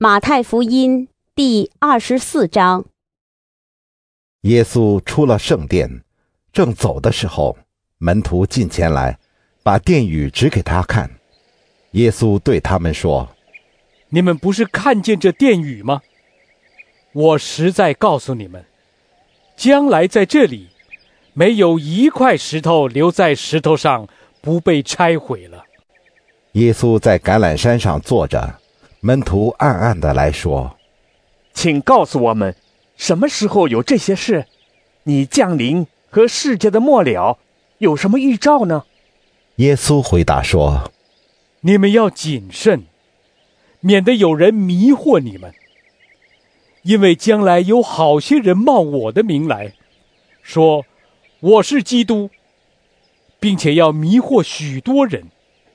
马太福音第24章。 耶稣出了圣殿，正走的时候，门徒近前来，把殿宇指给他看。耶稣对他们说： 你们不是看见这殿宇吗？我实在告诉你们，将来在这里，没有一块石头留在石头上不被拆毁了。 耶稣在橄榄山上坐着，门徒暗暗地来说： 请告诉我们，什么时候有这些事？你降临和世界的末了有什么预兆呢？ 耶稣回答说： 你们要谨慎，免得有人迷惑你们。因为将来有好些人冒我的名来，说我是基督，并且要迷惑许多人。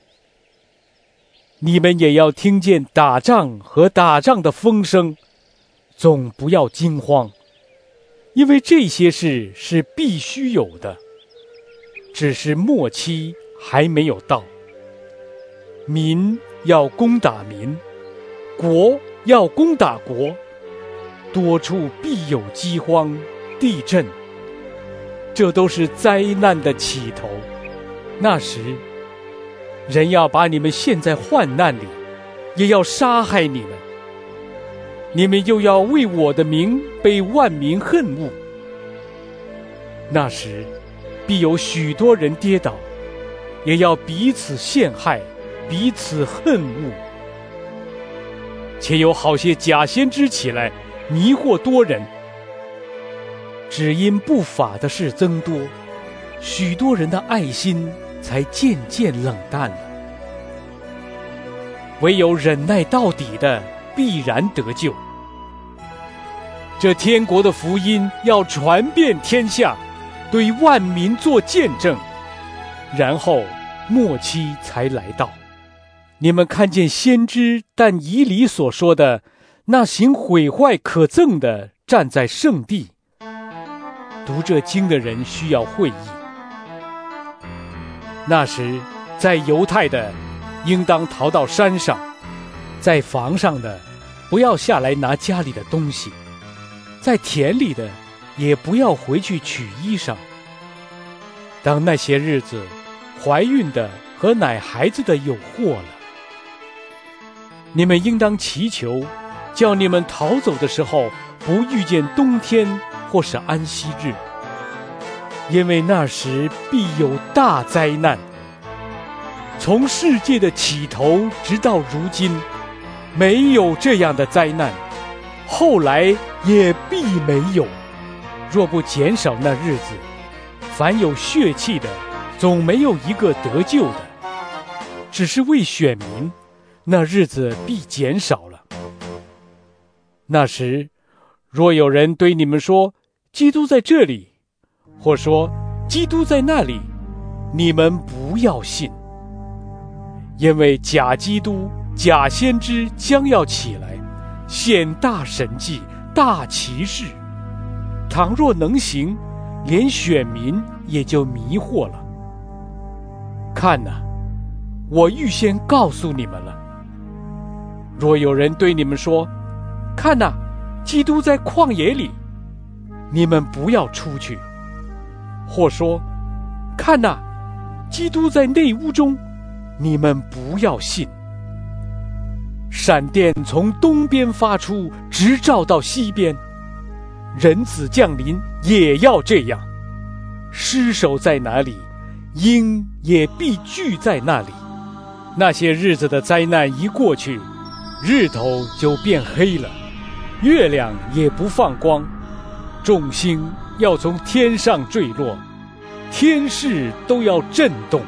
你们也要听见打仗和打仗的风声，总不要惊慌，因为这些事是必须有的，只是末期还没有到。民要攻打民，国要攻打国，多处必有饥荒、地震，这都是灾难的起头。那时，人要把你们陷在患难里，也要杀害你们。你们又要为我的名被万民恨恶。那时，必有许多人跌倒，也要彼此陷害，彼此恨恶。且有好些假先知起来，迷惑多人。只因不法的事增多，许多人的爱心才渐渐冷淡了。唯有忍耐到底的，必然得救。这天国的福音要传遍天下，对万民做见证，然后末期才来到。你们看见先知但以理所说的，那行毁坏可憎的站在圣地。读这经的人需要会意。那时，在犹太的应当逃到山上，在房上的不要下来拿家里的东西，在田里的也不要回去取衣裳。当那些日子，怀孕的和奶孩子的有祸了。你们应当祈求，叫你们逃走的时候不遇见冬天或是安息日，因为那时必有大灾难。从世界的起头直到如今，没有这样的灾难，后来也必没有。若不减少那日子，凡有血气的，总没有一个得救的。只是为选民，那日子必减少了。那时，若有人对你们说，基督在这里，或说基督在那里，你们不要信。因为假基督、假先知将要起来，显大神迹、大奇事。倘若能行，连选民也就迷惑了。看哪，我预先告诉你们了。若有人对你们说，看哪，基督在旷野里，你们不要出去。或说，看哪，基督在内屋中，你们不要信。闪电从东边发出，直照到西边，人子降临也要这样。尸首在哪里，鹰也必聚在那里。那些日子的灾难一过去，日头就变黑了，月亮也不放光，众星要从天上坠落，天势都要震动。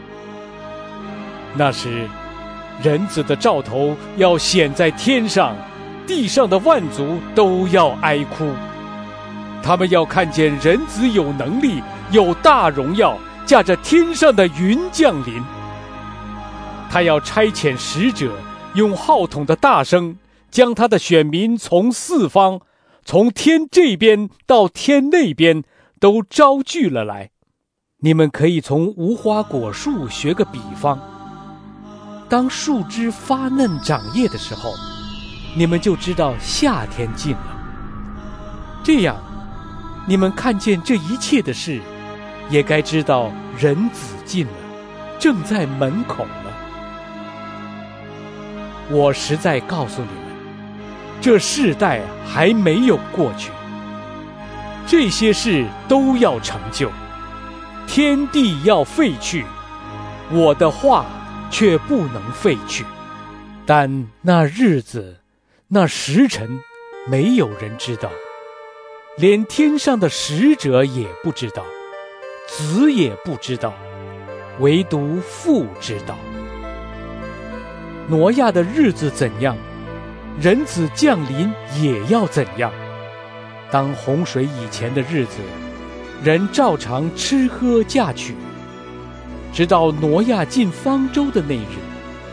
那时，人子的兆头要显在天上，地上的万族都要哀哭。他们要看见人子有能力，有大荣耀，驾着天上的云降临。他要差遣使者，用号筒的大声，将他的选民从四方，从天这边到天那边，都招聚了来。你们可以从无花果树学个比方。当树枝发嫩长叶的时候， 你们就知道夏天近了。这样，你们看见这一切的事，也该知道人子近了，正在门口了。我实在告诉你们，这世代还没有过去，这些事都要成就，天地要废去，我的话却不能废去。但那日子，那时辰，没有人知道，连天上的使者也不知道，子也不知道，唯独父知道。挪亚的日子怎样，人子降临也要怎样。当洪水以前的日子，人照常吃喝嫁娶，直到挪亚进方舟的那日。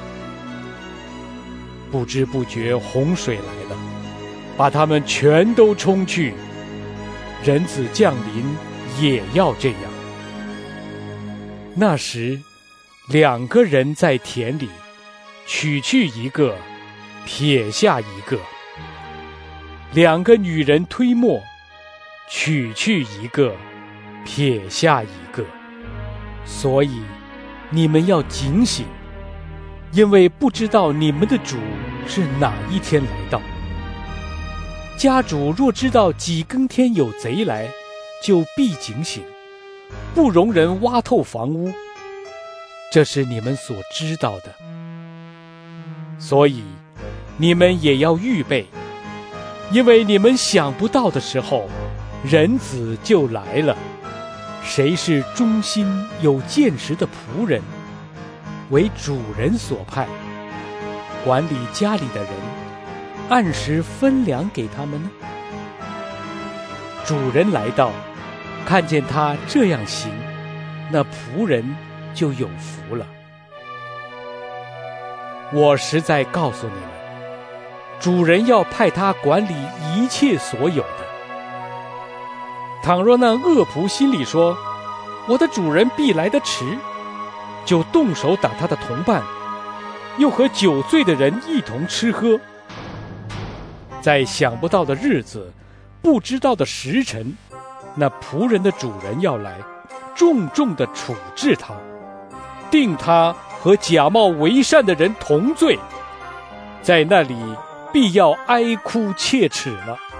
不知不觉洪水来了，把他们全都冲去，人子降临也要这样。那时2个人在田里，取去一个，撇下一个；2个女人推磨，取去一个，撇下一个。所以你们要警醒，因为不知道你们的主是哪一天来到。家主若知道几更天有贼来，就必警醒，不容人挖透房屋。这是你们所知道的。所以你们也要预备，因为你们想不到的时候，人子就来了。谁是忠心有见识的仆人，为主人所派，管理家里的人，按时分粮给他们呢？主人来到，看见他这样行，那仆人就有福了。我实在告诉你们，主人要派他管理一切所有的。倘若那恶仆心里说，我的主人必来得迟，就动手打他的同伴，又和酒醉的人一同吃喝。在想不到的日子，不知道的时辰，那仆人的主人要来，重重地处置他，定他和假冒为善的人同罪，在那里必要哀哭切齿了。